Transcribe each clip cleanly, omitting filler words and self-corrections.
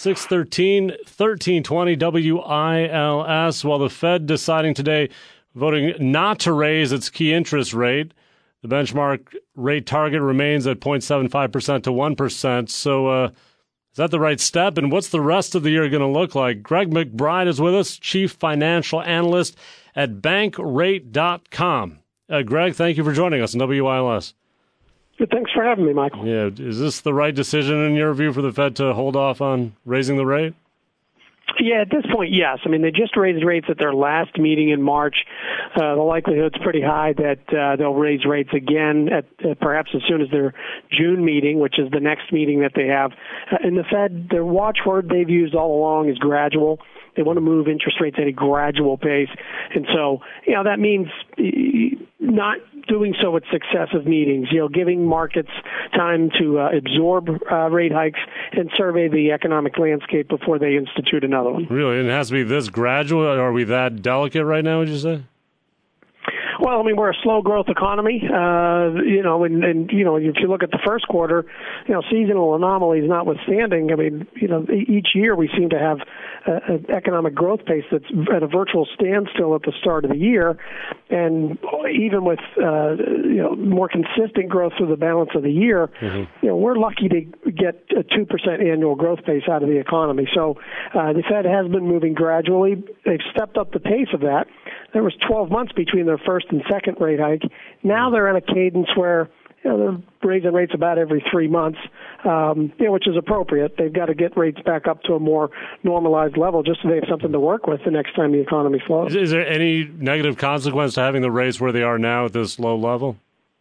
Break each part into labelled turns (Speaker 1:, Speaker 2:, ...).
Speaker 1: 613, 1320 WILS. While the Fed deciding today, voting not to raise its key interest rate, the benchmark rate target remains at 0.75% to 1%. So is that the right step? And what's the rest of the year going to look like? Greg McBride is with us, Chief Financial Analyst at Bankrate.com. Greg, thank you for joining us on WILS.
Speaker 2: Thanks for having me, Michael.
Speaker 1: Yeah, is this the right decision in your view for the Fed to hold off on raising the rate?
Speaker 2: Yeah, at this point, yes. I mean, they just raised rates at their last meeting in March. The likelihood's pretty high that they'll raise rates again at perhaps as soon as their June meeting, which is the next meeting that they have. And the Fed, their watchword they've used all along is gradual. They want to move interest rates at a gradual pace. And so, that means not doing so with successive meetings, giving markets time to absorb rate hikes and survey the economic landscape before they institute another one.
Speaker 1: Really? It has to be this gradual? Are we that delicate right now, would you say?
Speaker 2: Well, I mean, we're a slow growth economy, and if you look at the first quarter, seasonal anomalies notwithstanding, I mean, each year we seem to have an economic growth pace that's at a virtual standstill at the start of the year, and even with more consistent growth through the balance of the year, we're lucky to get a 2% annual growth pace out of the economy. So the Fed has been moving gradually. They've stepped up the pace of that. There was 12 months between their first and second rate hike. Now they're in a cadence where they're raising rates about every 3 months, which is appropriate. They've got to get rates back up to a more normalized level just so they have something to work with the next time the economy slows.
Speaker 1: Is there any negative consequence to having the rates where they are now at this low level?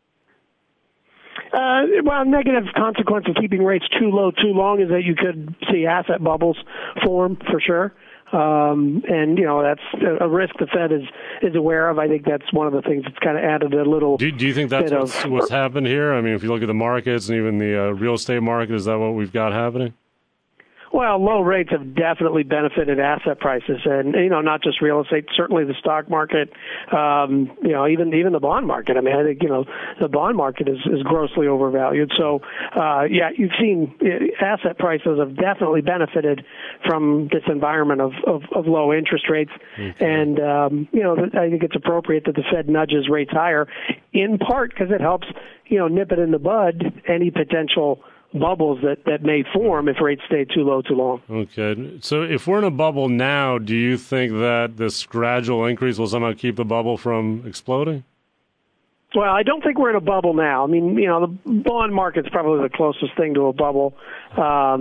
Speaker 2: Well, negative consequence of keeping rates too low too long is that you could see asset bubbles form for sure. That's a risk the Fed is aware of. I think that's one of the things that's kind of added a little.
Speaker 1: Do you think that's what's happened here? I mean, if you look at the markets and even the real estate market, is that what we've got happening?
Speaker 2: Well, low rates have definitely benefited asset prices, and not just real estate, certainly the stock market, even the bond market. I mean, I think the bond market is grossly overvalued. So, you've seen asset prices have definitely benefited from this environment of low interest rates, and I think it's appropriate that the Fed nudges rates higher, in part because it helps nip it in the bud any potential bubbles that may form if rates stay too low too long.
Speaker 1: Okay. So if we're in a bubble now, do you think that this gradual increase will somehow keep the bubble from exploding?
Speaker 2: Well, I don't think we're in a bubble now. I mean, the bond market's probably the closest thing to a bubble. I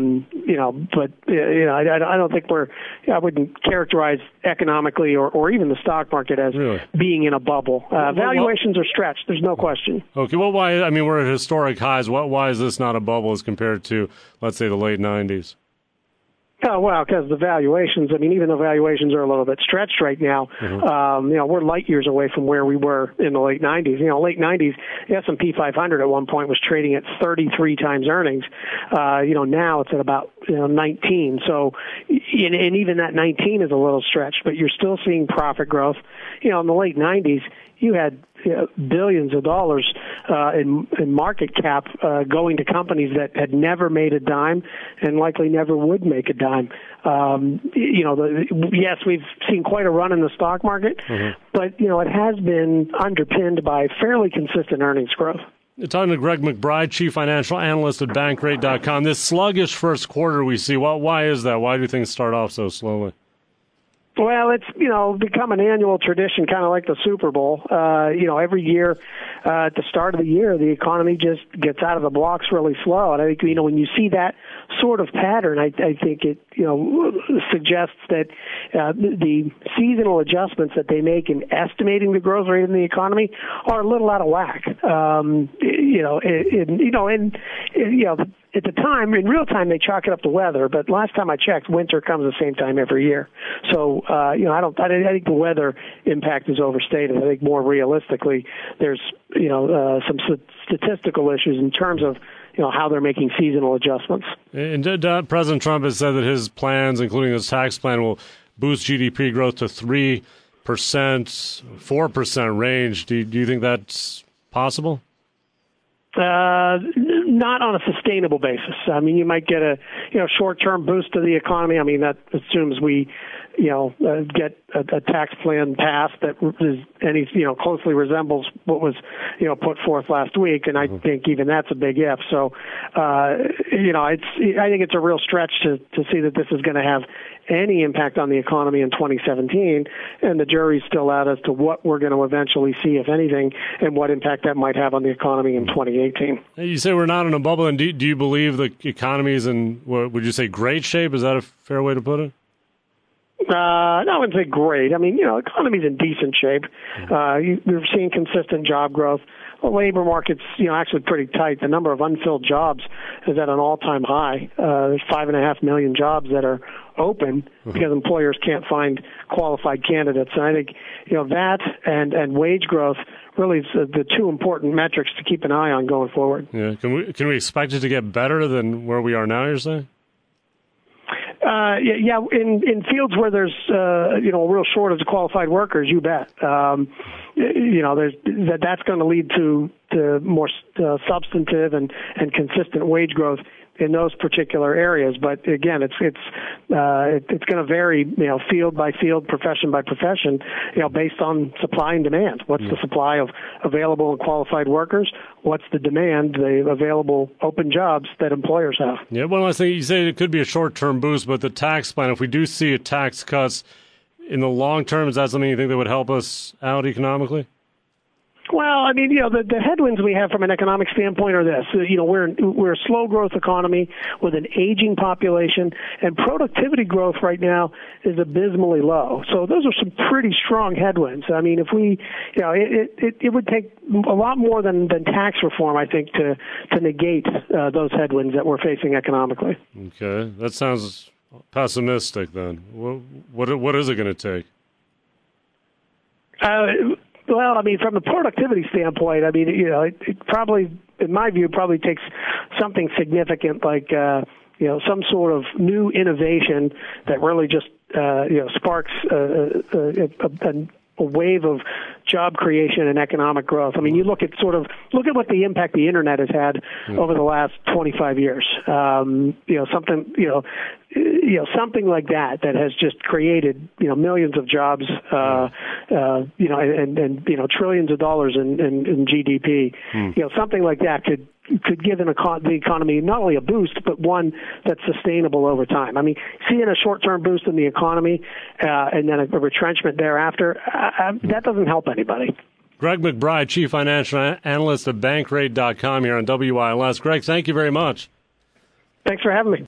Speaker 2: don't think I wouldn't characterize economically or even the stock market as being in a bubble. Valuations are stretched. There's no question.
Speaker 1: Okay. Well, why? I mean, we're at historic highs. Why is this not a bubble as compared to, let's say, the late 90s?
Speaker 2: Oh, well, because the valuations, I mean, even though valuations are a little bit stretched right now, we're light years away from where we were in the late 90s. Late 90s, the S&P 500 at one point was trading at 33 times earnings. Now it's at about 19. So, and even that 19 is a little stretched, but you're still seeing profit growth. In the late 90s, you had billions of dollars in market cap going to companies that had never made a dime and likely never would make a dime. Yes, we've seen quite a run in the stock market, but it has been underpinned by fairly consistent earnings growth.
Speaker 1: Talking to Greg McBride, Chief Financial Analyst at Bankrate.com. This sluggish first quarter we see, why is that? Why do things start off so slowly?
Speaker 2: Well, it's, become an annual tradition, kind of like the Super Bowl. Every year at the start of the year, the economy just gets out of the blocks really slow. And I think, when you see that sort of pattern, I think it, suggests that the seasonal adjustments that they make in estimating the growth rate in the economy are a little out of whack. At the time, in real time, they chalk it up to weather. But last time I checked, winter comes the same time every year. So, I think the weather impact is overstated. I think more realistically, there's, some statistical issues in terms of, how they're making seasonal adjustments.
Speaker 1: And President Trump has said that his plans, including his tax plan, will boost GDP growth to 3%, 4% range. Do you think that's possible?
Speaker 2: not on a sustainable basis. I mean, you might get a short-term boost to the economy. I mean, that assumes we get a tax plan passed that is closely resembles what was put forth last week, and I think even that's a big if. So I think it's a real stretch to see that this is going to have any impact on the economy in 2017, and the jury's still out as to what we're going to eventually see, if anything, and what impact that might have on the economy in 2018.
Speaker 1: You say we're not in a bubble, and do you believe the economy is in, would you say, great shape? Is that a fair way to put it?
Speaker 2: No, I wouldn't say great. I mean, economy's in decent shape. We're seeing consistent job growth. The labor market's, actually pretty tight. The number of unfilled jobs is at an all-time high. There's 5.5 million jobs that are open because employers can't find qualified candidates. And I think, that and wage growth really is the two important metrics to keep an eye on going forward.
Speaker 1: Yeah. Can we expect it to get better than where we are now, you're saying?
Speaker 2: In fields where there's a real shortage of qualified workers, you bet. That's going to lead to more substantive and consistent wage growth in those particular areas. But again, it's going to vary, field by field, profession by profession, based on supply and demand. What's the supply of available and qualified workers? What's the demand, the available open jobs that employers have?
Speaker 1: Yeah, one last thing. You say it could be a short-term boost, but the tax plan, if we do see a tax cuts in the long term, is that something you think that would help us out economically?
Speaker 2: Well, I mean, the headwinds we have from an economic standpoint are this. We're a slow growth economy with an aging population, and productivity growth right now is abysmally low. So those are some pretty strong headwinds. I mean, if we, it would take a lot more than tax reform, I think, to negate those headwinds that we're facing economically.
Speaker 1: Okay, that sounds pessimistic. Then, what is it going to take?
Speaker 2: Well, I mean, from a productivity standpoint, I mean, it probably, in my view, probably takes something significant like, some sort of new innovation that really just, sparks a wave of job creation and economic growth. I mean, you look at what the impact the internet has had over the last 25 years. Something like that has just created, millions of jobs, and trillions of dollars in GDP. Something like that could give the economy not only a boost, but one that's sustainable over time. I mean, seeing a short-term boost in the economy and then a retrenchment thereafter, that doesn't help anybody.
Speaker 1: Greg McBride, Chief Financial Analyst at Bankrate.com here on WILS. Greg, thank you very much.
Speaker 2: Thanks for having me.